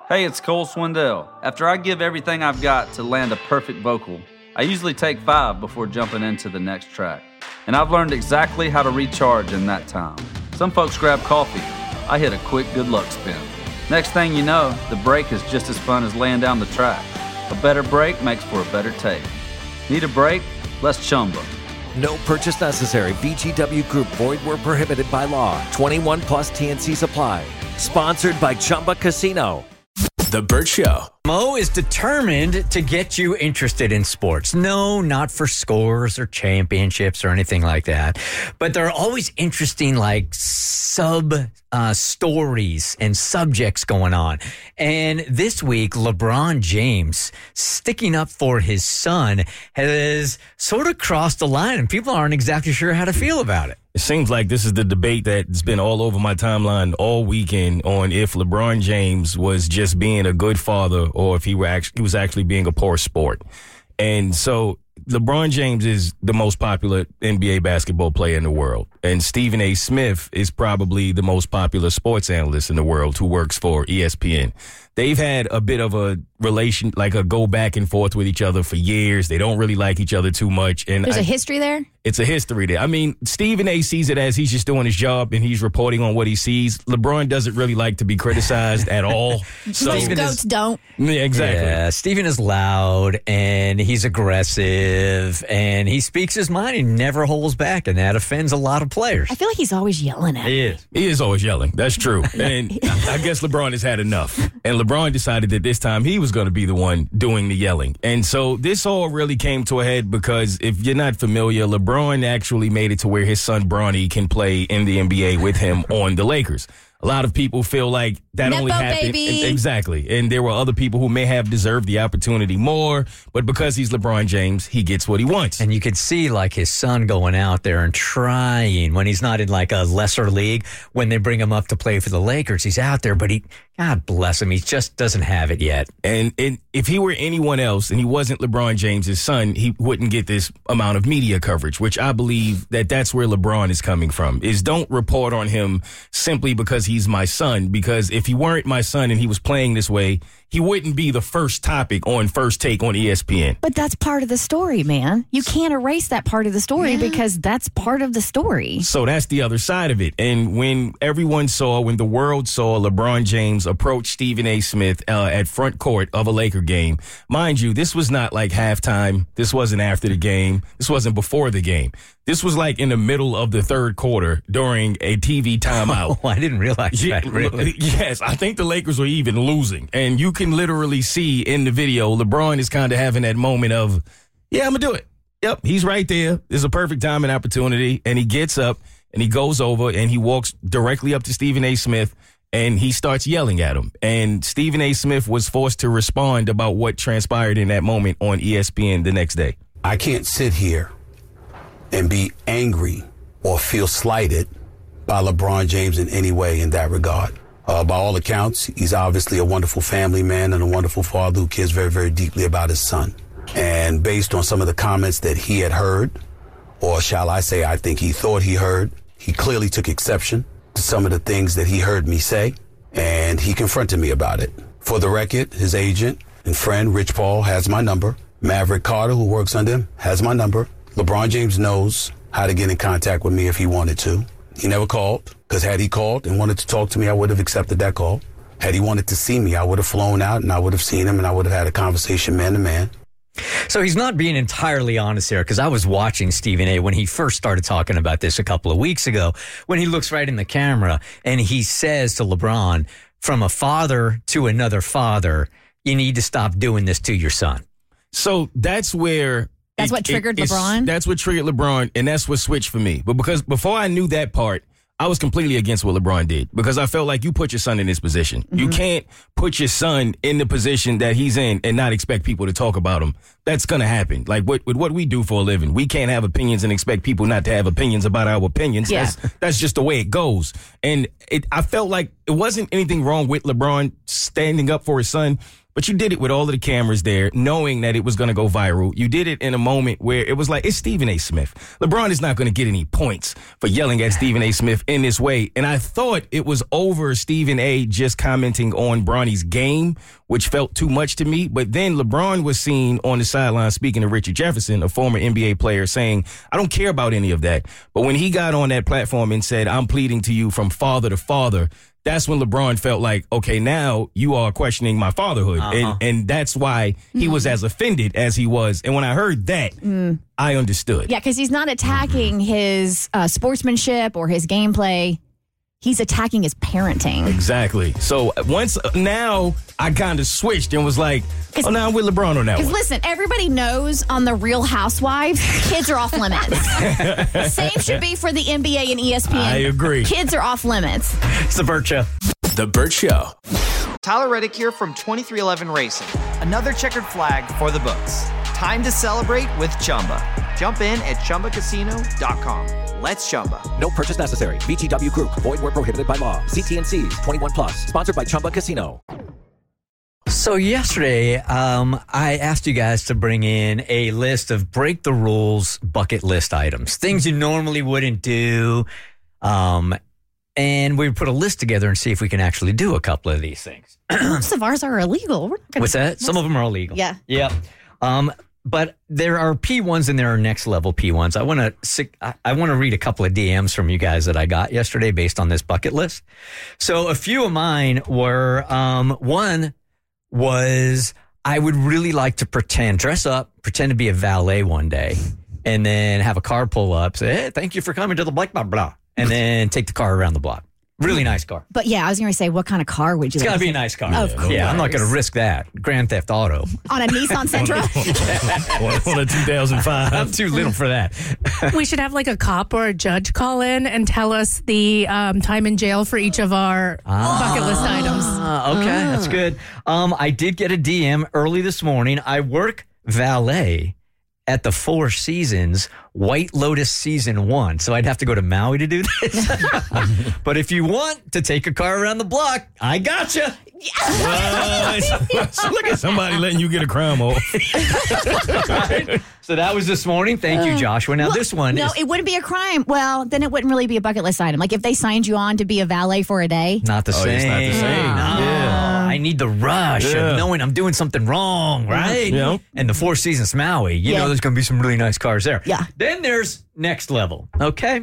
Hey, it's Cole Swindell. After I give everything I've got to land a perfect vocal, I usually take 5 before jumping into the next track. And I've learned exactly how to recharge in that time. Some folks grab coffee. I hit a quick good luck spin. Next thing you know, the break is just as fun as laying down the track. A better break makes for a better take. Need a break? Let's Chumba. No purchase necessary. VGW Group. Void where prohibited by law. 21 plus TNCs apply. Sponsored by Chumba Casino. The Burt Show. Mo is determined to get you interested in sports. No, not for scores or championships or anything like that. But there are always interesting, stories and subjects going on. And this week, LeBron James, sticking up for his son, has sort of crossed the line, and people aren't exactly sure how to feel about it. It seems like this is the debate that's been all over my timeline all weekend on if LeBron James was just being a good father or if he was actually being a poor sport. And so LeBron James is the most popular NBA basketball player in the world. And Stephen A. Smith is probably the most popular sports analyst in the world who works for ESPN. They've had a bit of a relation, like a go back and forth with each other for years. They don't really like each other too much. And there's a history there? It's a history there. I mean, Stephen A. sees it as he's just doing his job and he's reporting on what he sees. LeBron doesn't really like to be criticized at all. So most goats don't. Yeah, exactly. Yeah, Stephen is loud and he's aggressive and he speaks his mind and never holds back, and that offends a lot of players. I feel like he's always yelling at me. He is always yelling. That's true. And I guess LeBron has had enough. And LeBron decided that this time he was going to be the one doing the yelling. And so this all really came to a head because if you're not familiar, LeBron actually made it to where his son Bronny can play in the NBA with him on the Lakers. A lot of people feel like that only happened. Baby. Exactly. And there were other people who may have deserved the opportunity more, but because he's LeBron James, he gets what he wants. And you could see like his son going out there and trying when he's not in like a lesser league. When they bring him up to play for the Lakers, he's out there, but God bless him, he just doesn't have it yet. And if he were anyone else and he wasn't LeBron James' son, he wouldn't get this amount of media coverage, which I believe that's where LeBron is coming from, is don't report on him simply because he's my son, because if he weren't my son and he was playing this way, he wouldn't be the first topic on First Take on ESPN. But that's part of the story, man. You can't erase that part of the story because that's part of the story. So that's the other side of it. And when the world saw LeBron James approach Stephen A. Smith at front court of a Laker game, mind you, this was not like halftime. This wasn't after the game. This wasn't before the game. This was like in the middle of the third quarter during a TV timeout. Oh, I didn't realize that. Really? Yes, I think the Lakers were even losing. And you can literally see in the video, LeBron is kind of having that moment of, yeah, I'm going to do it. Yep, he's right there. There's a perfect time and opportunity. And he gets up and he goes over and he walks directly up to Stephen A. Smith and he starts yelling at him. And Stephen A. Smith was forced to respond about what transpired in that moment on ESPN the next day. I can't sit here and be angry or feel slighted by LeBron James in any way in that regard. By all accounts, he's obviously a wonderful family man and a wonderful father who cares very, very deeply about his son. And based on some of the comments that he had heard, or shall I say, I think he thought he heard, he clearly took exception to some of the things that he heard me say, and he confronted me about it. For the record, his agent and friend, Rich Paul, has my number. Maverick Carter, who works under him, has my number. LeBron James knows how to get in contact with me if he wanted to. He never called, because had he called and wanted to talk to me, I would have accepted that call. Had he wanted to see me, I would have flown out and I would have seen him and I would have had a conversation man to man. So he's not being entirely honest here, because I was watching Stephen A. when he first started talking about this a couple of weeks ago, when he looks right in the camera and he says to LeBron, from a father to another father, you need to stop doing this to your son. So that's where... That's what triggered LeBron? That's what triggered LeBron, and that's what switched for me. But because before I knew that part, I was completely against what LeBron did, because I felt like you put your son in this position. Mm-hmm. You can't put your son in the position that he's in and not expect people to talk about him. That's going to happen. Like with what we do for a living, we can't have opinions and expect people not to have opinions about our opinions. Yeah. That's just the way it goes. And I felt like it wasn't anything wrong with LeBron standing up for his son, but but you did it with all of the cameras there, knowing that it was going to go viral. You did it in a moment where it was like, it's Stephen A. Smith. LeBron is not going to get any points for yelling at Stephen A. Smith in this way. And I thought it was over Stephen A. just commenting on Bronny's game, which felt too much to me. But then LeBron was seen on the sideline speaking to Richard Jefferson, a former NBA player, saying, I don't care about any of that. But when he got on that platform and said, I'm pleading to you from father to father, that's when LeBron felt like, okay, now you are questioning my fatherhood. And that's why he was as offended as he was. And when I heard that, I understood. Yeah, because he's not attacking his sportsmanship or his gameplay. He's attacking his parenting. Exactly. So now I kind of switched and was like, oh, now I'm with LeBron on that one. Because listen, everybody knows on The Real Housewives, kids are off limits. Same should be for the NBA and ESPN. I agree. Kids are off limits. It's The Burt Show. The Burt Show. Tyler Reddick here from 2311 Racing. Another checkered flag for the books. Time to celebrate with Chumba. Jump in at ChumbaCasino.com. Let's Chumba. No purchase necessary. VGW Group. Void where prohibited by law. See T&Cs. 21 plus. Sponsored by Chumba Casino. So yesterday, I asked you guys to bring in a list of break the rules bucket list items, things you normally wouldn't do. And we put a list together and see if we can actually do a couple of these things. Most of ours are illegal. We're not gonna, What's that? Some of them are illegal. Yeah. Yep. But there are P1s and there are next level P1s. I want to read a couple of DMs from you guys that I got yesterday based on this bucket list. So a few of mine were, one was I would really like to dress up, pretend to be a valet one day, and then have a car pull up, say, hey, thank you for coming to the blah, blah, blah, and then take the car around the block. Really nice car. But yeah, I was going to say, what kind of car would you It's like? got to be a nice car. Of course. Yeah, I'm not going to risk that. Grand Theft Auto. On a Nissan Sentra? On a 2005. I'm too little for that. We should have like a cop or a judge call in and tell us the time in jail for each of our bucket list items. Okay, that's good. I did get a DM early this morning. I work valet at the Four Seasons White Lotus Season 1. So I'd have to go to Maui to do this. But if you want to take a car around the block, I gotcha. Look at somebody letting you get a crime off. Right. So that was this morning. Thank you, Joshua. Now this one No, is it wouldn't be a crime. Well, then it wouldn't really be a bucket list item. Like if they signed you on to be a valet for a day. not the same. It's not the same. No. Yeah. I need the rush Yeah. of knowing I'm doing something wrong, right? Yeah. And the Four Seasons Maui, you know there's going to be some really nice cars there. Yeah. Then there's next level, okay?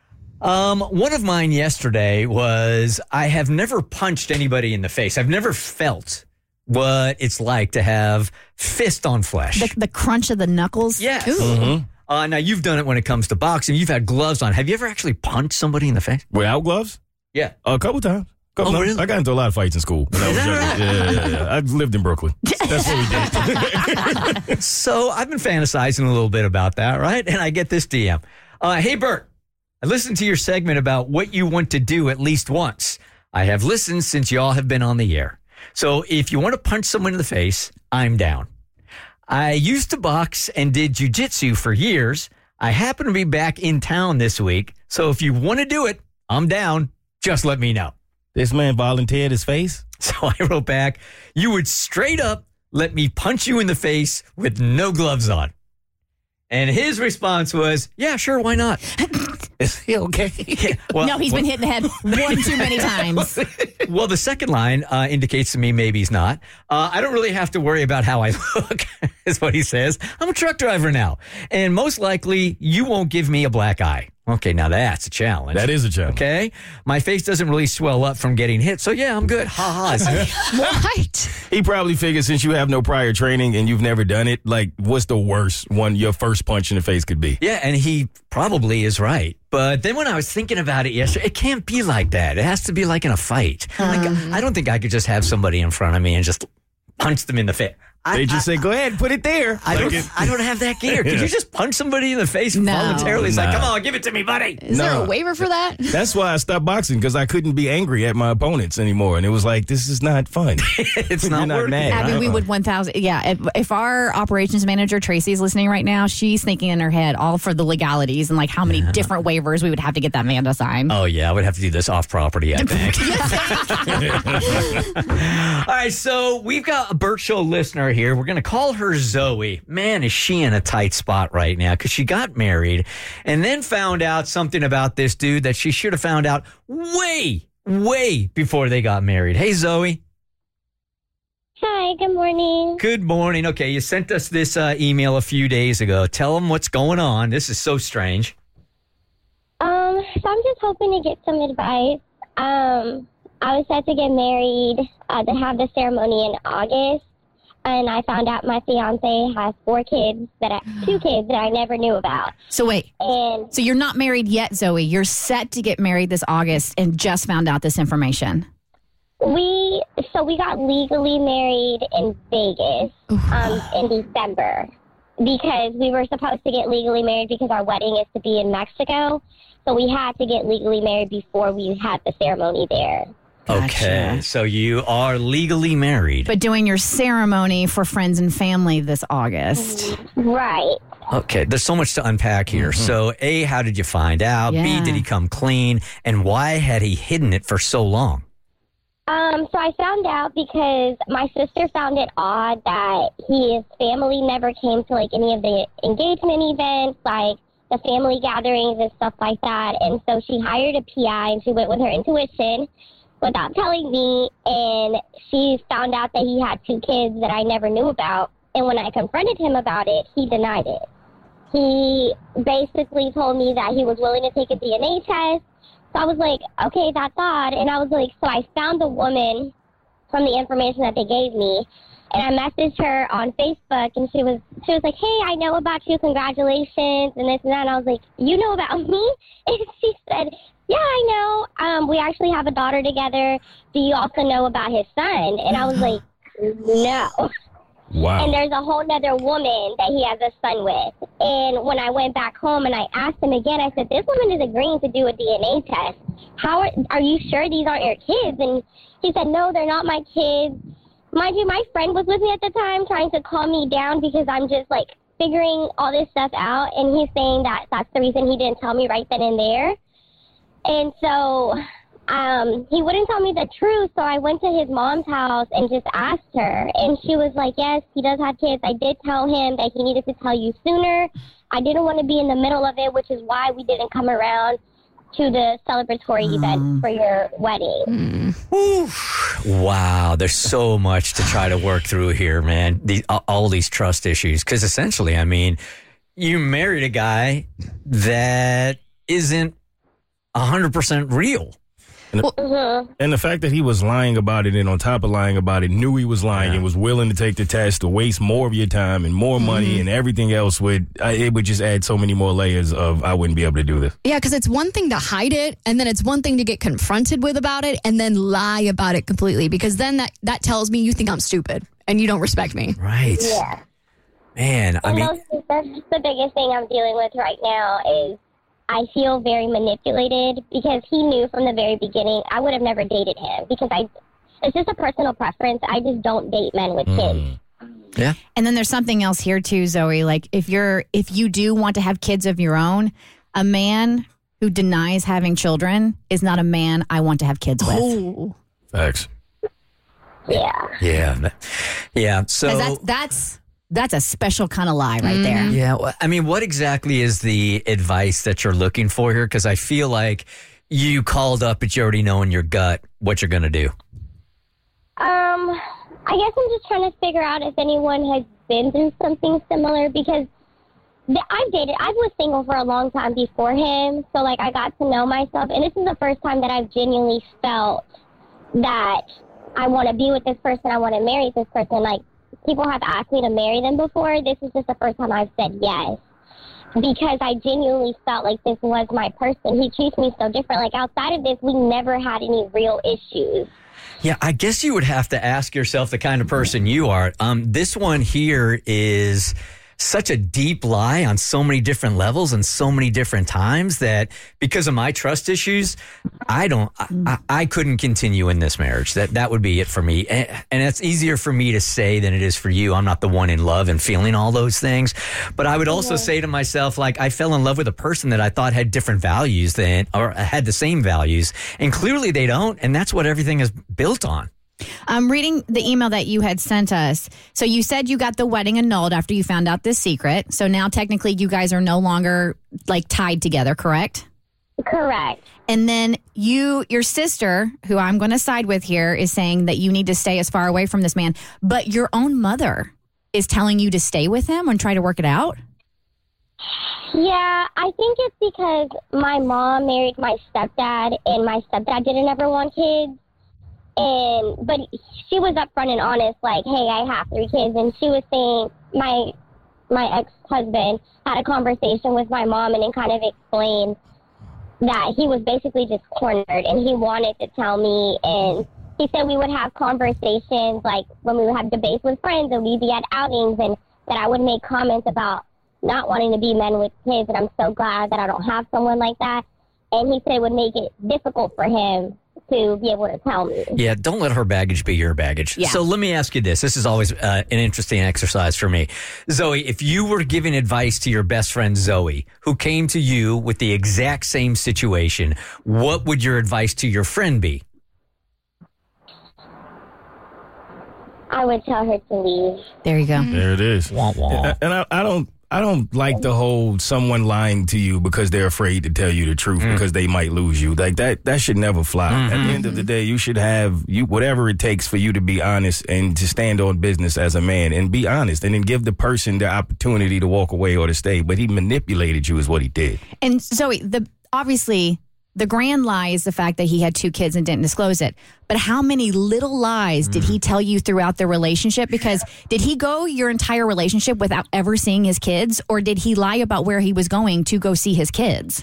One of mine yesterday was I have never punched anybody in the face. I've never felt what it's like to have fist on flesh. The crunch of the knuckles. Yes. Ooh. Now, you've done it when it comes to boxing. You've had gloves on. Have you ever actually punched somebody in the face? Without gloves? Yeah. A couple times. Really? I got into a lot of fights in school when I was younger. Yeah. I lived in Brooklyn. That's what we did. So I've been fantasizing a little bit about that, right? And I get this DM. Hey, Bert, I listened to your segment about what you want to do at least once. I have listened since y'all have been on the air. So if you want to punch someone in the face, I'm down. I used to box and did jiu-jitsu for years. I happen to be back in town this week. So if you want to do it, I'm down. Just let me know. This man volunteered his face? So I wrote back, you would straight up let me punch you in the face with no gloves on. And his response was, yeah, sure, why not? Is he okay? Yeah, well, No, he's been hit in the head one too many times. Well, the second line indicates to me maybe he's not. I don't really have to worry about how I look, is what he says. I'm a truck driver now. And most likely, you won't give me a black eye. Okay, now that's a challenge. That is a challenge. Okay? My face doesn't really swell up from getting hit, so yeah, I'm good. Ha ha. What? He probably figured since you have no prior training and you've never done it, like, what's the worst one your first punch in the face could be? Yeah, and he probably is right. But then when I was thinking about it yesterday, it can't be like that. It has to be like in a fight. Like, I don't think I could just have somebody in front of me and just punch them in the face. They just say, go ahead, put it there. I don't have that gear. Could you just punch somebody in the face voluntarily? It's like, come on, give it to me, buddy. Is there a waiver for that? That's why I stopped boxing, because I couldn't be angry at my opponents anymore. And it was like, this is not fun. It's not working. mad. Abby, we would 1,000. Yeah, if our operations manager, Tracy's listening right now, she's thinking in her head all for the legalities and like how many different waivers we would have to get that man to sign. Oh, yeah, I would have to do this off property, I think. All right, so we've got a Burt Show listener here. We're going to call her Zoe. Man, is she in a tight spot right now, because she got married and then found out something about this dude that she should have found out way before they got married. Hey, Zoe. Hi, good morning. Good morning. Okay, you sent us this email a few days ago. Tell them what's going on. This is so strange. So I'm just hoping to get some advice. I was set to get married, to have the ceremony in August, and I found out my fiance has 2 kids that I never knew about. So wait, And so you're not married yet, Zoe. You're set to get married this August and just found out this information. we got legally married in Vegas, in December, because we were supposed to get legally married because our wedding is to be in Mexico. So we had to get legally married before we had the ceremony there. Okay, Gotcha. so you are legally married. But doing your ceremony for friends and family this August. Right. Okay, there's so much to unpack here. So, A, how did you find out? Yeah. B, did he come clean? And why had he hidden it for so long? So I found out because my sister found it odd that his family never came to like any of the engagement events, like the family gatherings and stuff like that. And so she hired a PI and she went with her intuition without telling me. And she found out that he had 2 kids that I never knew about. And when I confronted him about it, he denied it. He basically told me that he was willing to take a DNA test. So I was like, okay, that's odd. And I was like, so I found the woman from the information that they gave me, and I messaged her on Facebook, and she was like, hey, I know about you, congratulations, and this and that. And I was like, you know about me? And she said, yeah, I know. We actually have a daughter together. Do you also know about his son? And I was like, no. Wow. And there's a whole nother woman that he has a son with. And when I went back home and I asked him again, I said, this woman is agreeing to do a DNA test. How are you sure these aren't your kids? And he said, no, they're not my kids. Mind you, my friend was with me at the time trying to calm me down because I'm just like figuring all this stuff out. And he's saying that that's the reason he didn't tell me right then and there. And so he wouldn't tell me the truth, so I went to his mom's house and just asked her. And she was like, yes, he does have kids. I did tell him that he needed to tell you sooner. I didn't want to be in the middle of it, which is why we didn't come around to the celebratory event for your wedding. Wow, there's so much to try to work through here, man. All these trust issues. Because essentially, I mean, you married a guy that isn't 100% real. And the fact that he was lying about it, and on top of lying about it, knew he was lying and was willing to take the test to waste more of your time and more money and everything else, it would just add so many more layers of I wouldn't be able to do this. Yeah, because it's one thing to hide it, and then it's one thing to get confronted with about it and then lie about it completely, because then that tells me you think I'm stupid and you don't respect me. Right. Yeah. Man, I And mean, that's the biggest thing I'm dealing with right now is I feel very manipulated because he knew from the very beginning I would have never dated him because it's just a personal preference. I just don't date men with kids. yeah. And then there's something else here too, Zoe. Like if you do want to have kids of your own, a man who denies having children is not a man I want to have kids with. Oh. Facts. Yeah. Yeah. So 'Cause that's a special kind of lie right there. yeah, I mean, what exactly is the advice that you're looking for here? Because I feel like you called up, but you already know in your gut what you're going to do. I guess I'm just trying to figure out if anyone has been through something similar because I was single for a long time before him. So like I got to know myself, and this is the first time that I've genuinely felt that I want to be with this person. I want to marry this person. Like, people have asked me to marry them before. This is just the first time I've said yes because I genuinely felt like this was my person. He treats me so different. Like, outside of this, we never had any real issues. Yeah, I guess you would have to ask yourself the kind of person you are. This one here is such a deep lie on so many different levels and so many different times that because of my trust issues, I couldn't continue in this marriage. That would be it for me. And it's easier for me to say than it is for you. I'm not the one in love and feeling all those things. But I would also say to myself, like, I fell in love with a person that I thought had different values or had the same values. And clearly they don't. And that's what everything is built on. I'm reading the email that you had sent us. So you said you got the wedding annulled after you found out this secret. So now technically you guys are no longer like tied together, correct? Correct. And then your sister, who I'm going to side with here, is saying that you need to stay as far away from this man. But your own mother is telling you to stay with him and try to work it out? Yeah, I think it's because my mom married my stepdad, and my stepdad didn't ever want kids. But she was upfront and honest, like, hey, I have 3 kids. And she was saying my ex-husband had a conversation with my mom and then kind of explained that he was basically just cornered and he wanted to tell me. And he said we would have conversations, like when we would have debates with friends and we'd be at outings, and that I would make comments about not wanting to be men with kids. And I'm so glad that I don't have someone like that. And he said it would make it difficult for him to be able to tell me. Yeah, don't let her baggage be your baggage. Yeah. So let me ask you this. This is always an interesting exercise for me. Zoe, if you were giving advice to your best friend Zoe, who came to you with the exact same situation, what would your advice to your friend be? I would tell her to leave. There you go. There it is. Wah, wah. And I don't like the whole someone lying to you because they're afraid to tell you the truth because they might lose you. Like that should never fly. At the end of the day, you should have whatever it takes for you to be honest and to stand on business as a man and be honest and then give the person the opportunity to walk away or to stay. But he manipulated you is what he did. And Zoe, obviously the grand lie is the fact that he had 2 kids and didn't disclose it. But how many little lies did he tell you throughout the relationship? Because did he go your entire relationship without ever seeing his kids? Or did he lie about where he was going to go see his kids?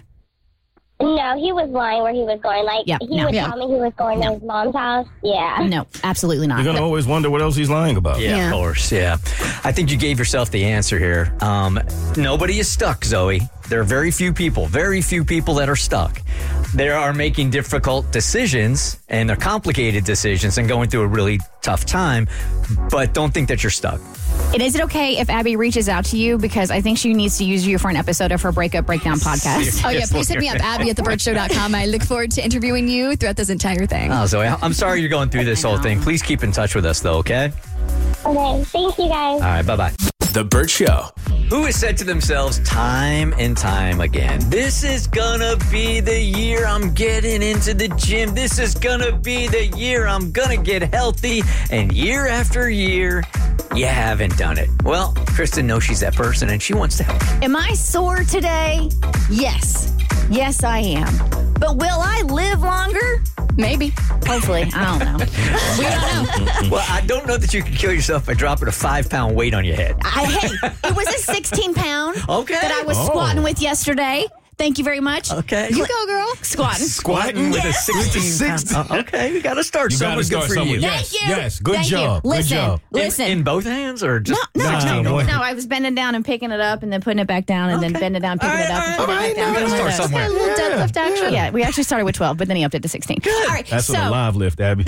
No, he was lying where he was going. Like, he would tell me he was going to his mom's house. Yeah. No, absolutely not. You're going to always wonder what else he's lying about. Yeah, of course. Yeah. I think you gave yourself the answer here. Nobody is stuck, Zoe. There are very few people that are stuck. They are making difficult decisions, and they're complicated decisions and going through a really tough time, but don't think that you're stuck. And is it okay if Abby reaches out to you? Because I think she needs to use you for an episode of her Breakup Breakdown podcast. Oh, yeah. Please hit me up, Abby@thebirdshow.com. I look forward to interviewing you throughout this entire thing. Oh, Zoe, I'm sorry you're going through this whole thing. Please keep in touch with us, though, okay? Okay, thank you guys. All right, bye-bye. The Burt Show. Who has said to themselves time and time again, this is gonna be the year I'm getting into the gym. This is gonna be the year I'm gonna get healthy. And year after year, you haven't done it. Well, Kristen knows she's that person and she wants to help. Am I sore today? Yes. Yes, I am. But will I live longer? Maybe. Hopefully. I don't know. We don't know. Well, I don't know that you can kill yourself by dropping a 5-pound weight on your head. Hey, it was a 16-pound that I was squatting with yesterday. Thank you very much. Okay. You go, girl. Squatting. Squatting with a 16-pound. Okay, we got to start somewhere. Good for you. Yes, Thank you. yes. Good Thank job. You. Listen, Good job. listen. In both hands or just? No, one. I was bending down and picking it up and then putting it back down and then bending down, picking it up and putting it back down. We got to start somewhere. A little deadlift action. Yeah, we actually started with 12, but then he upped it to 16. All right, That's on a live lift, Abby.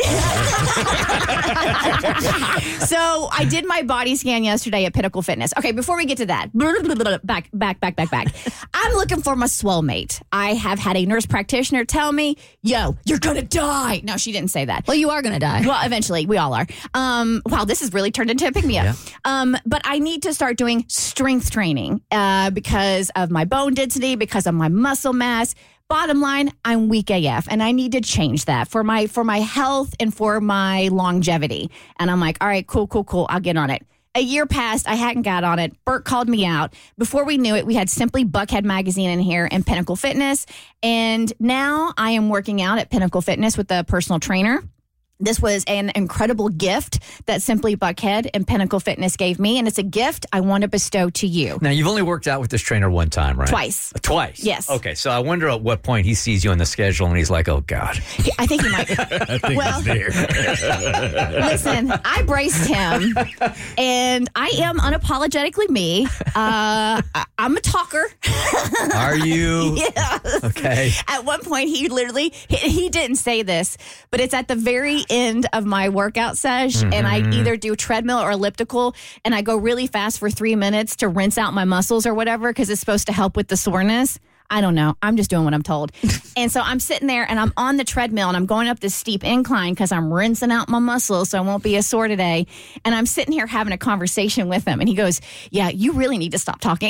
So I did my body scan yesterday at Pinnacle Fitness. Okay, before we get to that, back. I'm looking for my swole mate. I have had a nurse practitioner tell me, yo, you're going to die. No, she didn't say that. Well, you are going to die. Well, eventually, we all are. Wow, this has really turned into a pick-me-up. Yeah. But I need to start doing strength training because of my bone density, because of my muscle mass. Bottom line, I'm weak AF, and I need to change that for my health and for my longevity. And I'm like, all right, cool. I'll get on it. A year passed. I hadn't got on it. Bert called me out. Before we knew it, we had Simply Buckhead Magazine in here and Pinnacle Fitness. And now I am working out at Pinnacle Fitness with a personal trainer. This was an incredible gift that Simply Buckhead and Pinnacle Fitness gave me, and it's a gift I want to bestow to you. Now, you've only worked out with this trainer one time, right? Twice. Twice? Yes. Okay, so I wonder at what point he sees you on the schedule and he's like, oh, God. I think he might. I think he's there. Listen, I braced him, and I am unapologetically me. I'm a talker. Are you? Yeah. Okay. At one point, he literally, he didn't say this, but it's at the very end of my workout sesh, and I either do treadmill or elliptical, and I go really fast for 3 minutes to rinse out my muscles or whatever, because it's supposed to help with the soreness. I don't know. I'm just doing what I'm told. And so I'm sitting there and I'm on the treadmill and I'm going up this steep incline because I'm rinsing out my muscles so I won't be as sore today. And I'm sitting here having a conversation with him. And he goes, yeah, you really need to stop talking.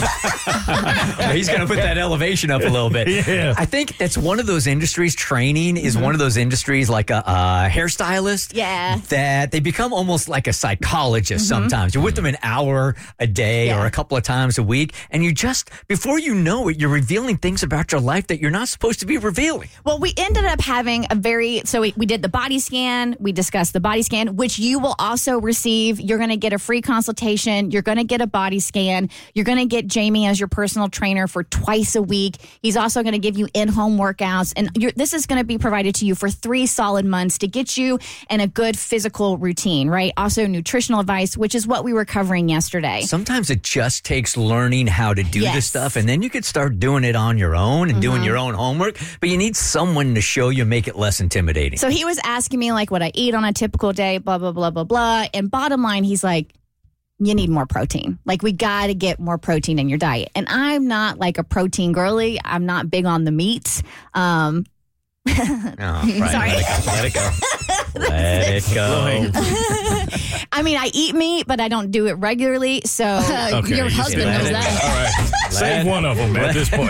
He's going to put that elevation up a little bit. Yeah. I think that's one of those industries, training is one of those industries like a hairstylist. Yeah. That they become almost like a psychologist sometimes. You're with them an hour a day or a couple of times a week. And you just, before you know it, you're revealing things about your life that you're not supposed to be revealing. Well, we ended up having we did the body scan. We discussed the body scan, which you will also receive. You're going to get a free consultation. You're going to get a body scan. You're going to get Jamie as your personal trainer for twice a week. He's also going to give you in-home workouts. And this is going to be provided to you for 3 solid months to get you in a good physical routine, right? Also nutritional advice, which is what we were covering yesterday. Sometimes it just takes learning how to do this stuff, and then you could start doing it on your own and doing your own homework, but you need someone to show you, make it less intimidating. So he was asking me like what I eat on a typical day, blah, blah, blah, blah, blah. And bottom line, he's like, you need more protein. Like, we got to get more protein in your diet. And I'm not like a protein girly. I'm not big on the meats. Right. Sorry. Let it go. Let it go. I mean, I eat meat, but I don't do it regularly. So Okay, your husband knows that. All right. Save one of them at this point.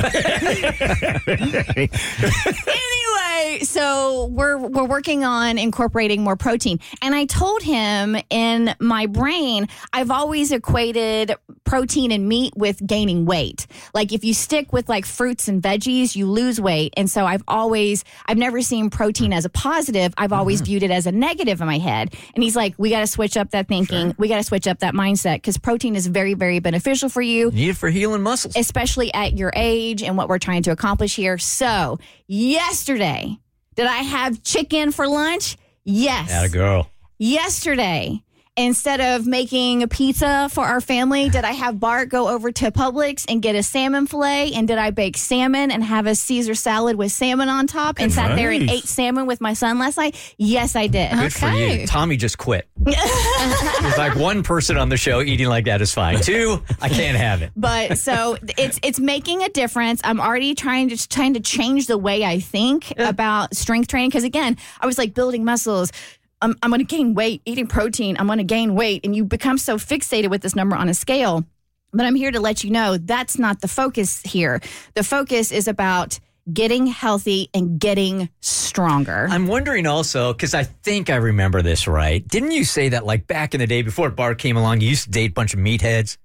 Anyway, so we're working on incorporating more protein. And I told him in my brain, I've always equated protein and meat with gaining weight. Like, if you stick with like fruits and veggies, you lose weight. And so I've never seen protein as a positive. I've always viewed it as a negative in my head. And he's like, we got to switch up that thinking. We got to switch up that mindset, because protein is very, very beneficial for you. You need it for healing muscles. Especially at your age and what we're trying to accomplish here. So yesterday, did I have chicken for lunch? Yes. Atta girl. Yesterday, instead of making a pizza for our family, did I have Bart go over to Publix and get a salmon fillet? And did I bake salmon and have a Caesar salad with salmon on top and sat there and ate salmon with my son last night? Yes, I did. Good for you. Tommy just quit. He's like, 1 person on the show eating like that is fine. 2, I can't have it. But so it's making a difference. I'm already trying to change the way I think about strength training. Because again, I was like building muscles. I'm going to gain weight, eating protein. I'm going to gain weight. And you become so fixated with this number on a scale. But I'm here to let you know that's not the focus here. The focus is about getting healthy and getting stronger. I'm wondering also, because I think I remember this right. Didn't you say that like back in the day before Bart came along, you used to date a bunch of meatheads?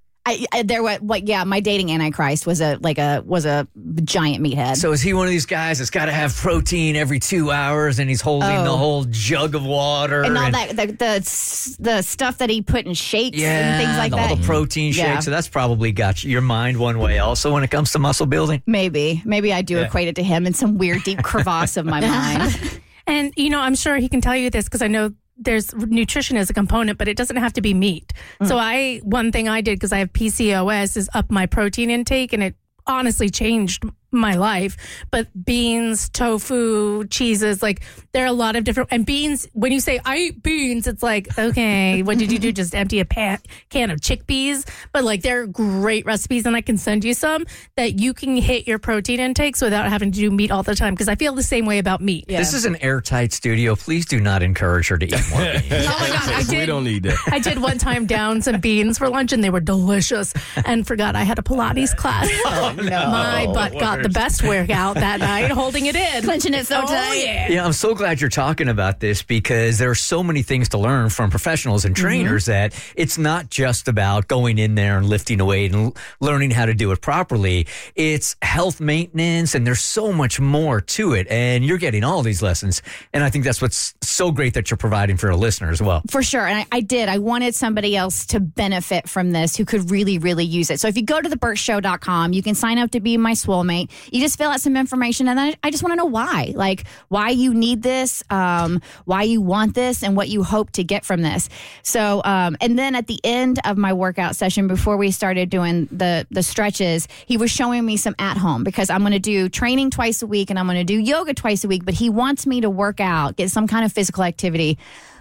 My dating antichrist was a giant meathead. So is he one of these guys that's got to have protein every 2 hours, and he's holding the whole jug of water and all that the stuff that he put in shakes and things like that, all the protein shakes. So that's probably got your mind one way. Also, when it comes to muscle building, maybe I do equate it to him in some weird deep crevasse of my mind. And I'm sure he can tell you this, because I know there's nutrition as a component, but it doesn't have to be meat. So one thing I did, because I have PCOS, is up my protein intake, and it honestly changed my life. But beans, tofu, cheeses, like there are a lot of different, and beans, when you say I eat beans, it's like, okay, what did you do? Just empty a can of chickpeas? But like, they're great recipes, and I can send you some that you can hit your protein intakes without having to do meat all the time, because I feel the same way about meat. Yeah. This is an airtight studio. Please do not encourage her to eat more beans. Oh my God, We don't need that. I did one time down some beans for lunch, and they were delicious, and forgot I had a Pilates class. Oh, no. My butt got got the best workout that night, holding it in. Clenching it so tight. Yeah, I'm so glad you're talking about this because there are so many things to learn from professionals and trainers that it's not just about going in there and lifting a weight and learning how to do it properly. It's health maintenance, and there's so much more to it. And you're getting all these lessons. And I think that's what's so great that you're providing for a listener as well. For sure. And I did. I wanted somebody else to benefit from this who could really, really use it. So if you go to thebertshow.com, you can sign up to be my Swole-mate. You just fill out some information, and then I just want to know why. Like, why you need this, why you want this, and what you hope to get from this. So, and then at the end of my workout session, before we started doing the stretches, he was showing me some at home, because I'm going to do training twice a week and I'm going to do yoga twice a week, but he wants me to work out, get some kind of physical activity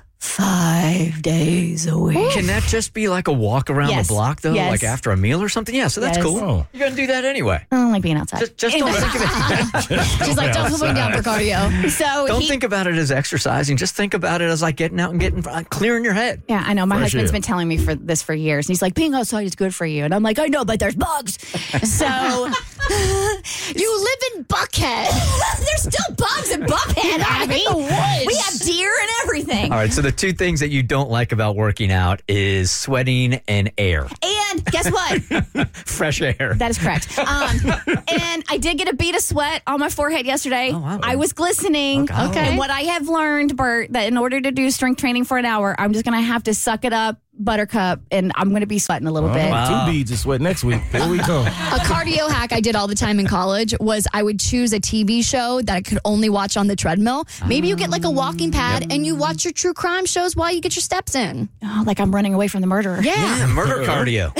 5 days a week. Can that just be like a walk around the block, though? Yes. Like after a meal or something? Yeah, so that's cool. Oh. You're going to do that anyway. I don't like being outside. Just don't think of it. She's like, don't put me down for cardio. So Don't think about it as exercising. Just think about it as like getting out and clearing your head. Yeah, I know. My husband's sure. been telling me for years. And he's like, being outside is good for you. And I'm like, I know, but there's bugs. So You live in Buckhead. there's still bugs in Buckhead, Abby. In the woods. We have deer and everything. All right, so the two things that you don't like about working out is sweating and air. And guess what? Fresh air. That is correct. And I did get a bead of sweat on my forehead yesterday. Oh, wow. I was glistening. Okay. And what I have learned, Bert, that in order to do strength training for an hour, I'm just going to have to suck it up, buttercup, and I'm going to be sweating a little bit. Wow. 2 beads of sweat next week. Here we go. A cardio hack I did all the time in college was I would choose a TV show that I could only watch on the treadmill. Maybe you get like a walking pad and you watch your true crime shows while you get your steps in. Oh, like I'm running away from the murderer. Yeah. Murder cardio.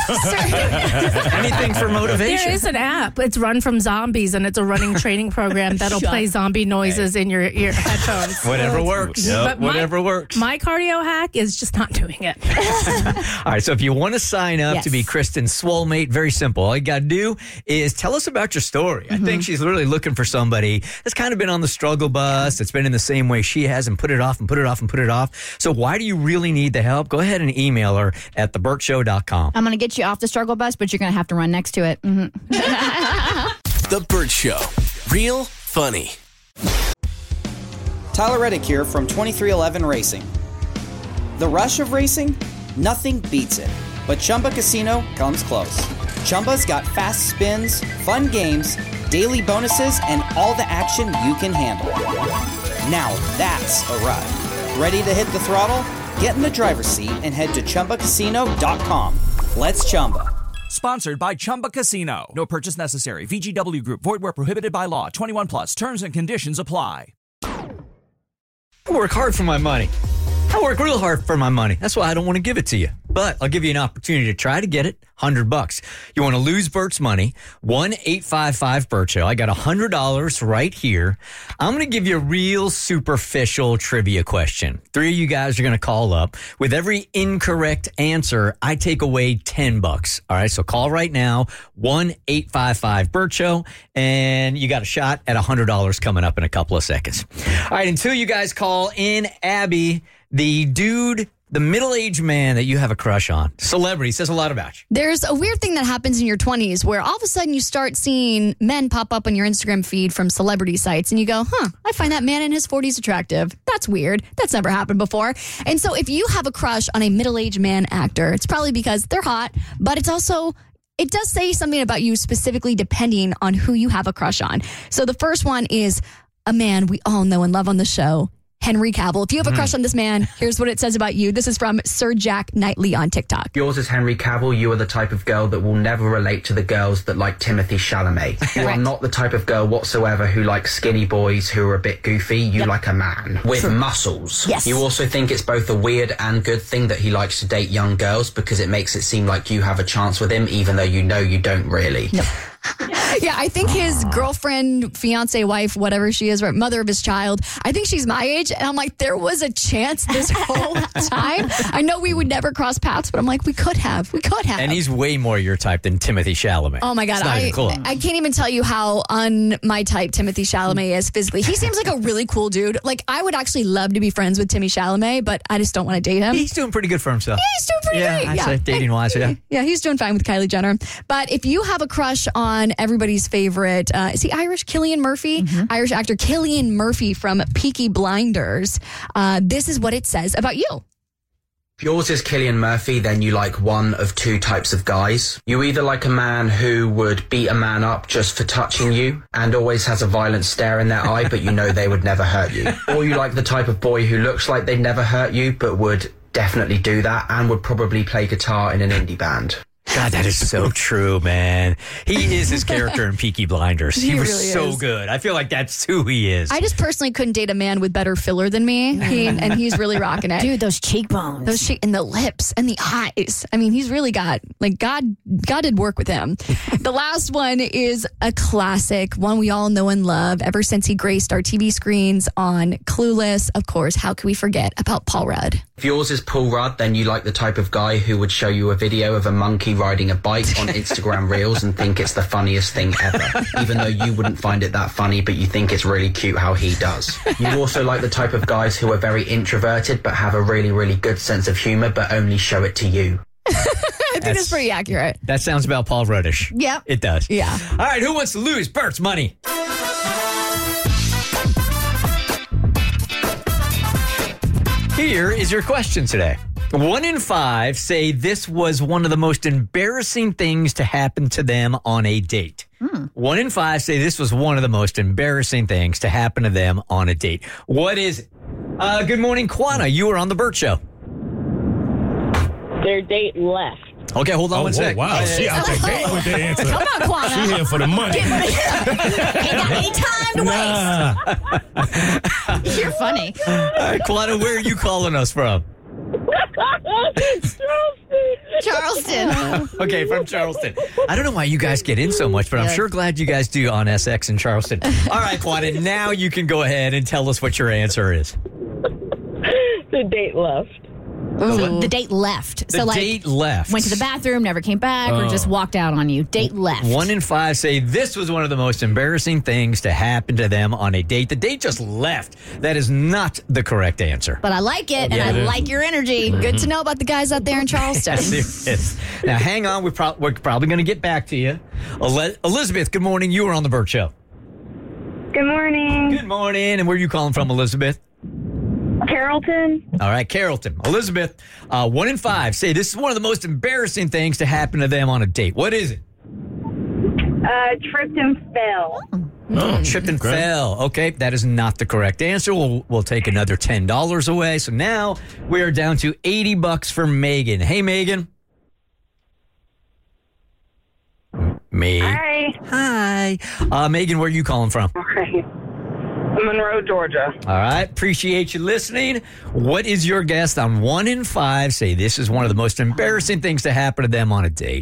Anything for motivation. There is an app. It's Run From Zombies, and it's a running training program that'll play zombie noises in your ear headphones. Whatever works. But Whatever works. My cardio hack is just not doing it. All right, so if you want to sign up Yes. to be Kristen's Swole-mate, very simple. All you got to do is tell us about your story. I think she's really looking for somebody that's kind of been on the struggle bus, that's been in the same way she has, and put it off and put it off and put it off. So why do you really need the help? Go ahead and email her at thebertshow.com. I'm going to get you off the struggle bus, but you're going to have to run next to it. The Bert Show. Real funny. Tyler Reddick here from 2311 Racing. The rush of racing? Nothing beats it. But Chumba Casino comes close. Chumba's got fast spins, fun games, daily bonuses, and all the action you can handle. Now that's a ride. Ready to hit the throttle? Get in the driver's seat and head to ChumbaCasino.com. Let's Chumba. Sponsored by Chumba Casino. No purchase necessary. VGW Group. Void where prohibited by law. 21 plus. Terms and conditions apply. I work hard for my money. I work real hard for my money. That's why I don't want to give it to you. But I'll give you an opportunity to try to get it. $100. You want to lose Bert's money? 1-855-BERT Show. I got $100 right here. I'm going to give you a real superficial trivia question. 3 of you guys are going to call up. With every incorrect answer, I take away $10. All right, so call right now. 1-855-BERT Show. And you got a shot at $100 coming up in a couple of seconds. All right, until you guys call in, Abby, the dude, the middle-aged man that you have a crush on, celebrity, says a lot about you. There's a weird thing that happens in your 20s where all of a sudden you start seeing men pop up on your Instagram feed from celebrity sites and you go, I find that man in his 40s attractive. That's weird. That's never happened before. And so if you have a crush on a middle-aged man actor, it's probably because they're hot, but it's also, it does say something about you specifically depending on who you have a crush on. So the first one is a man we all know and love on the show, Henry Cavill. If you have a crush on this man, here's what it says about you. This is from Sir Jack Knightley on TikTok. Yours is Henry Cavill. You are the type of girl that will never relate to the girls that like Timothy Chalamet. You are not the type of girl whatsoever who likes skinny boys who are a bit goofy. You like a man with muscles. Yes. You also think it's both a weird and good thing that he likes to date young girls because it makes it seem like you have a chance with him even though you know you don't really. No. Yeah, I think his girlfriend, fiance, wife, whatever she is, mother of his child, I think she's my age. And I'm like, there was a chance this whole time. I know we would never cross paths, but I'm like, we could have. We could have. And he's way more your type than Timothy Chalamet. Oh, my God. It's not even close. I can't even tell you how on my type Timothy Chalamet is physically. He seems like a really cool dude. Like, I would actually love to be friends with Timmy Chalamet, but I just don't want to date him. He's doing pretty good for himself. Yeah, he's doing pretty great. I'd say dating-wise, yeah. Yeah, he's doing fine with Kylie Jenner. But if you have a crush on everybody everybody's favorite, is he Irish? Cillian Murphy? Irish actor Cillian Murphy from Peaky Blinders. This is what it says about you. If yours is Cillian Murphy, then you like one of two types of guys. You either like a man who would beat a man up just for touching you and always has a violent stare in their eye, but you know they would never hurt you. Or you like the type of boy who looks like they'd never hurt you, but would definitely do that and would probably play guitar in an indie band. God, that is so true, man. He is his character in Peaky Blinders. He was really so is. good. I feel like that's who he is. I just personally couldn't date a man with better filler than me, and he's really rocking it. Dude, those cheekbones. And the lips and the eyes. I mean, he's really got, like, God did work with him. The last one is a classic, one we all know and love ever since he graced our TV screens on Clueless. Of course, how could we forget about Paul Rudd? If yours is Paul Rudd, then you like the type of guy who would show you a video of a monkey riding a bike on Instagram Reels and think it's the funniest thing ever, even though you wouldn't find it that funny, but you think it's really cute how he does. You also like the type of guys who are very introverted but have a really, really good sense of humor, but only show it to you. I think that's pretty accurate. That sounds about Paul Ruddish. Yep. It does. Yeah. All right, who wants to lose Bert's money? Here is your question today. 1 in 5 say this was one of the most embarrassing things to happen to them on a date. 1 in 5 say this was one of the most embarrassing things to happen to them on a date. What is it? Good morning, Quana. You are on the Burt Show. Their date left. Okay, hold on one sec. Wow, she out the gate with the answer. Come on, Quana. She here for the money. Ain't got any time to waste. You're funny. All right, Quana, where are you calling us from? Charleston. Okay, from Charleston. I don't know why you guys get in so much, but I'm sure glad you guys do on SX in Charleston. All right, Quana, now you can go ahead and tell us what your answer is. The date left. The date left. The date left. Went to the bathroom, never came back, or just walked out on you. Date left. 1 in 5 say this was one of the most embarrassing things to happen to them on a date. The date just left. That is not the correct answer. But I like it, and Yeah, I it is. like your energy. Good to know about the guys out there in Charleston. Yes, it is. Now, hang on. We're probably going to get back to you. Elizabeth, good morning. You were on the Burt Show. Good morning. Good morning. And where are you calling from, Elizabeth? Carrollton. All right, Carrollton. Elizabeth, 1 in 5 say this is one of the most embarrassing things to happen to them on a date. What is it? Tripped and fell. Tripped and fell. Okay, that is not the correct answer. We'll take another $10 away. So now we are down to $80 for Megan. Hey, Megan. Hi. Megan, where are you calling from? Okay. Monroe, Georgia. All right. Appreciate you listening. What is your guess on 1 in 5 say this is one of the most embarrassing things to happen to them on a date?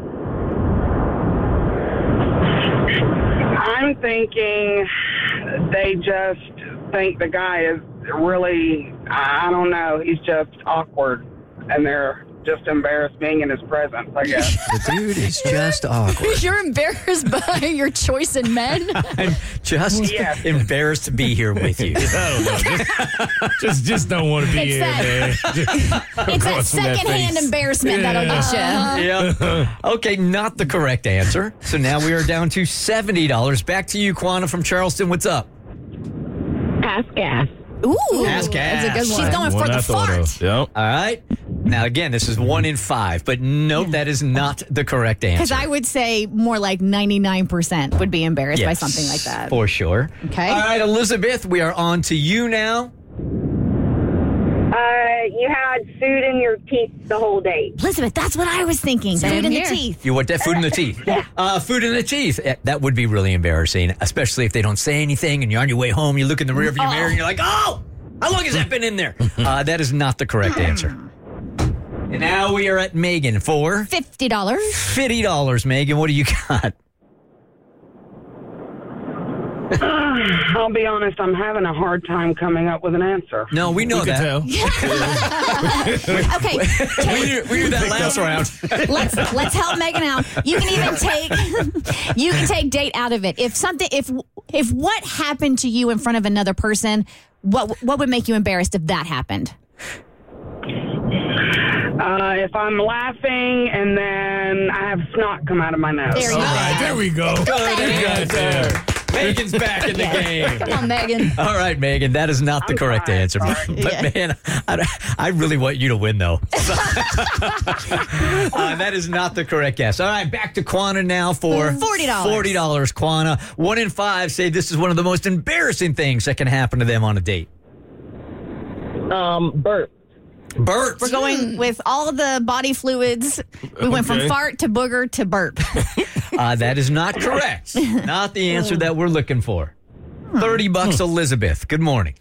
I'm thinking they just think the guy is really, I don't know, he's just awkward. And they're just embarrassed being in his presence, I guess. The dude is just awkward. You're embarrassed by your choice in men? I'm just embarrassed to be here with you. Just don't want to be here, man. It's that secondhand embarrassment that'll get you. Yeah. Okay, not the correct answer. So now we are down to $70. Back to you, Quana from Charleston. What's up? Pass gas. Ooh. Pass gas. That's a good one. She's going for the fart. Yep. All right. Now, again, this is 1 in 5, but nope, that is not the correct answer. Because I would say more like 99% would be embarrassed by something like that. For sure. Okay. All right, Elizabeth, we are on to you now. You had food in your teeth the whole day. Elizabeth, that's what I was thinking. Food in the teeth. You want that food in the teeth? Yeah. Food in the teeth. That would be really embarrassing, especially if they don't say anything and you're on your way home, you look in the rearview mirror and you're like, oh, how long has that been in there? That is not the correct answer. And now we are at Megan for $50. $50, Megan. What do you got? I'll be honest, I'm having a hard time coming up with an answer. No, we know that. Okay. We knew that last round. Let's help Megan out. You can even take date out of it. If what happened to you in front of another person, what would make you embarrassed if that happened? If I'm laughing and then I have snot come out of my nose. There you go. There we go. Good there. Megan's back in the game. Come on, Megan. All right, Megan, that is not the correct answer. But, man, I really want you to win, though. That is not the correct guess. All right, back to Quana now for $40. Quana. 1 in 5 say this is one of the most embarrassing things that can happen to them on a date. Burp. Burp. We're going with all of the body fluids. We went from fart to booger to burp. That is not correct. Not the answer that we're looking for. $30, Elizabeth. Good morning.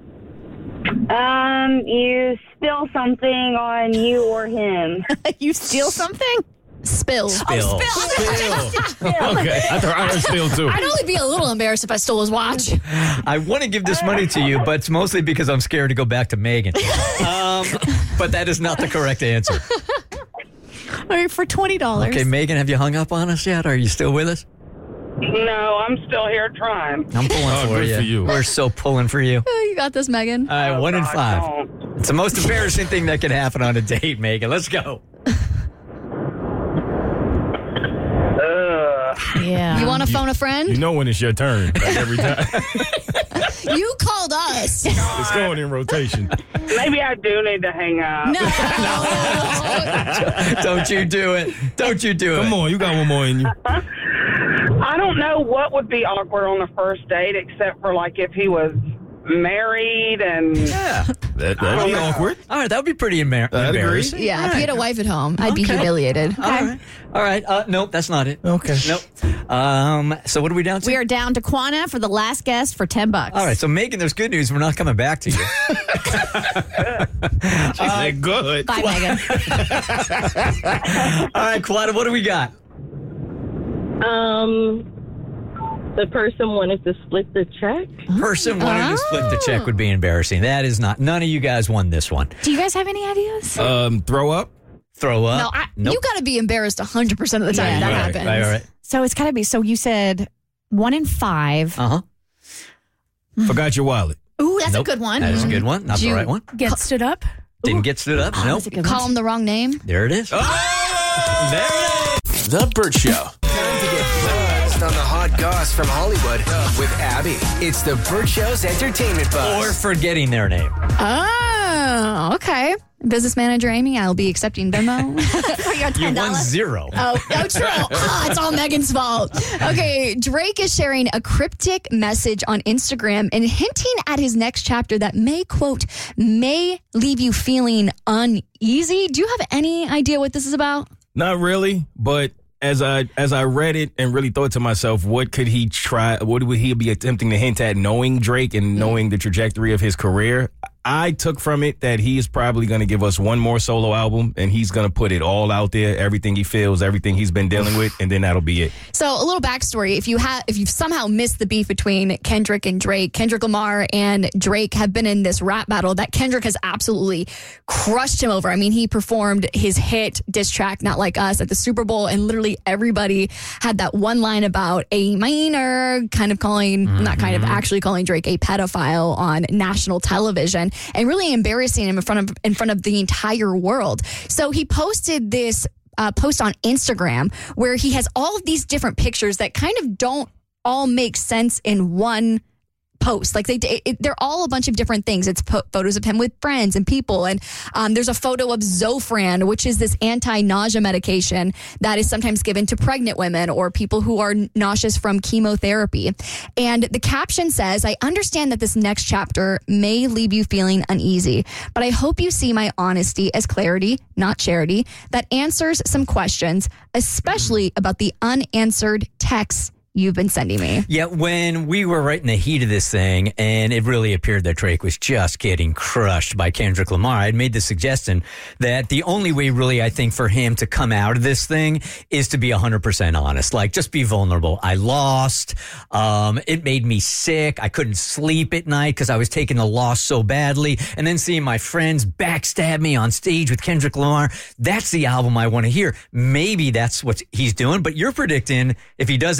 You spill something on you or him. You steal something? Spill. Spill. Okay, I heard spill too. I'd only be a little embarrassed if I stole his watch. I want to give this money to you, but it's mostly because I'm scared to go back to Megan. But that is not the correct answer. All right, for $20. Okay, Megan, have you hung up on us yet? Are you still with us? No, I'm still here trying. I'm pulling for you. We're so pulling for you. Oh, you got this, Megan. All right, 1 in 5. It's the most embarrassing thing that can happen on a date, Megan. Let's go. Yeah. You want to phone a friend? You know when it's your turn, like every time. You called us. It's going in rotation. Maybe I do need to hang up. No. Don't you do it. Don't you do it. Come on, you got one more in you. I don't know what would be awkward on the first date except for like if he was married and that'd be awkward. All right, that would be pretty embarrassing. Yeah, if you had a wife at home, I'd be humiliated. All right. Nope, that's not it. Okay. Nope. So what are we down to? We are down to Quana for the last guest for $10. All right, so Megan, there's good news. We're not coming back to you. She said good. Bye, Megan. All right, Quana, what do we got? The person wanted to split the check. Person wanting to split the check would be embarrassing. That is not. None of you guys won this one. Do you guys have any ideas? Throw up. Throw up. No, you got to be embarrassed 100% of the time that happens. Right. So it's got to be. So you said 1 in 5. Forgot your wallet. Ooh, that's a good one. That is a good one. Not the right one. Get stood up. Didn't get stood up. Nope. Call him the wrong name. There it is. There it is. The Burt Show. Time to get buzzed on the hot goss from Hollywood with Abby. It's the Burt Show's entertainment buzz. Or forgetting their name. Oh, okay. Business manager Amy, I'll be accepting Venmo. You won 0. Oh, true. It's all Megan's fault. Okay, Drake is sharing a cryptic message on Instagram and hinting at his next chapter that may leave you feeling uneasy. Do you have any idea what this is about? Not really, but as I read it and really thought to myself, what could he try? What would he be attempting to hint at, knowing Drake and knowing the trajectory of his career? I took from it that he is probably going to give us one more solo album, and he's going to put it all out there, everything he feels, everything he's been dealing with, and then that'll be it. So a little backstory: if you've somehow missed the beef between Kendrick and Drake, Kendrick Lamar and Drake have been in this rap battle that Kendrick has absolutely crushed him over. I mean, he performed his hit diss track "Not Like Us" at the Super Bowl, and literally everybody had that one line about a minor, actually calling Drake a pedophile on national television, and really embarrassing him in front of the entire world. So he posted this post on Instagram where he has all of these different pictures that kind of don't all make sense in one post. Like they're all a bunch of different things. It's photos of him with friends and people. And there's a photo of Zofran, which is this anti-nausea medication that is sometimes given to pregnant women or people who are nauseous from chemotherapy. And the caption says, "I understand that this next chapter may leave you feeling uneasy, but I hope you see my honesty as clarity, not charity, that answers some questions, especially about the unanswered texts you've been sending me." Yeah, when we were right in the heat of this thing and it really appeared that Drake was just getting crushed by Kendrick Lamar, I'd made the suggestion that the only way really, I think, for him to come out of this thing is to be 100% honest. Like, just be vulnerable. I lost. It made me sick. I couldn't sleep at night because I was taking the loss so badly. And then seeing my friends backstab me on stage with Kendrick Lamar, that's the album I want to hear. Maybe that's what he's doing, but you're predicting if he does that,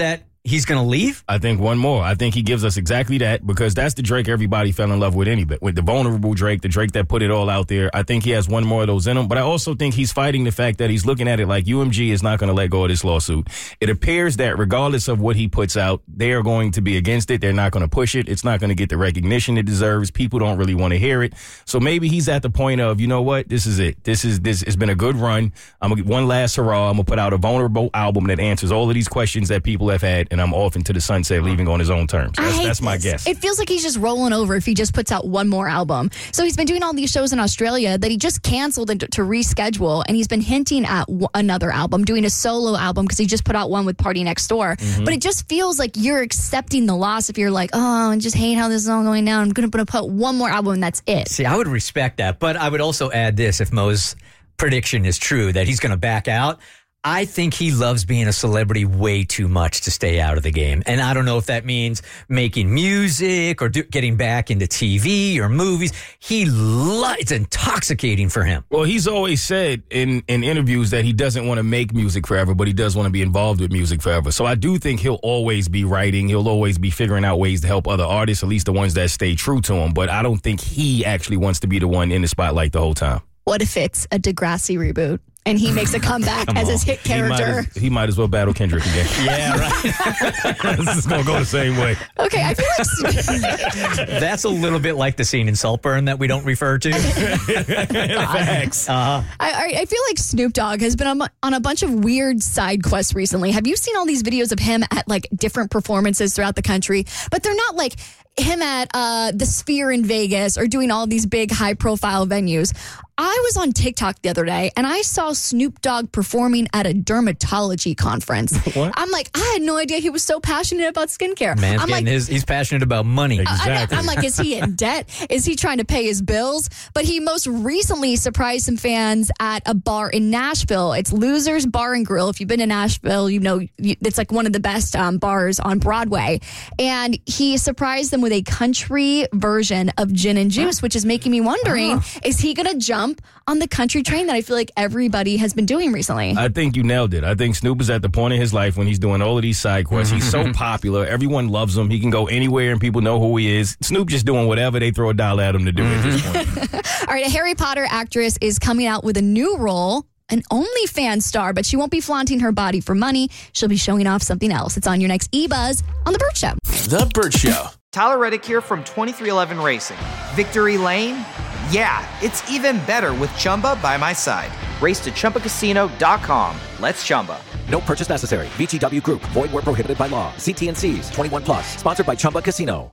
he's going to leave? I think one more. I think he gives us exactly that, because that's the Drake everybody fell in love with anyway. With the vulnerable Drake, the Drake that put it all out there. I think he has one more of those in him. But I also think he's fighting the fact that he's looking at it like UMG is not going to let go of this lawsuit. It appears that regardless of what he puts out, they are going to be against it. They're not going to push it. It's not going to get the recognition it deserves. People don't really want to hear it. So maybe he's at the point of, you know what? This is it. This has been a good run. I'm going to get one last hurrah. I'm going to put out a vulnerable album that answers all of these questions that people have had, and I'm off into the sunset, leaving on his own terms. That's my guess. It feels like he's just rolling over if he just puts out one more album. So he's been doing all these shows in Australia that he just canceled to reschedule, and he's been hinting at another album, doing a solo album because he just put out one with Party Next Door. Mm-hmm. But it just feels like you're accepting the loss if you're like, oh, I just hate how this is all going down. I'm going to put one more album and that's it. See, I would respect that, but I would also add this, if Mo's prediction is true, that he's going to back out. I think he loves being a celebrity way too much to stay out of the game. And I don't know if that means making music or getting back into TV or movies. It's intoxicating for him. Well, he's always said in interviews that he doesn't want to make music forever, but he does want to be involved with music forever. So I do think he'll always be writing. He'll always be figuring out ways to help other artists, at least the ones that stay true to him. But I don't think he actually wants to be the one in the spotlight the whole time. What if it's a Degrassi reboot and he makes a comeback as his hit character? He might as well battle Kendrick again. Yeah, right. This is going to go the same way. Okay, I feel like that's a little bit like the scene in Saltburn that we don't refer to. Facts. I feel like Snoop Dogg has been on a bunch of weird side quests recently. Have you seen all these videos of him at like different performances throughout the country? But they're not like him at the Sphere in Vegas or doing all these big high profile venues. I was on TikTok the other day and I saw Snoop Dogg performing at a dermatology conference. What? I'm like, I had no idea he was so passionate about skincare. Man's getting he's passionate about money. Exactly. I'm like, is he in debt? Is he trying to pay his bills? But he most recently surprised some fans at a bar in Nashville. It's Losers Bar and Grill. If you've been to Nashville, you know it's like one of the best bars on Broadway. And he surprised them with a country version of Gin and Juice, which is making me wondering, is he going to jump on the country train that I feel like everybody has been doing recently? I think you nailed it. I think Snoop is at the point in his life when he's doing all of these side quests. He's so popular. Everyone loves him. He can go anywhere and people know who he is. Snoop just doing whatever they throw a dollar at him to do at this point. All right, a Harry Potter actress is coming out with a new role, an OnlyFans star, but she won't be flaunting her body for money. She'll be showing off something else. It's on your next eBuzz on The Burt Show. The Burt Show. Tyler Reddick here from 2311 Racing. Victory Lane? Yeah, it's even better with Chumba by my side. Race to ChumbaCasino.com. Let's Chumba. No purchase necessary. VGW Group. Void where prohibited by law. See T&Cs. 21+. Sponsored by Chumba Casino.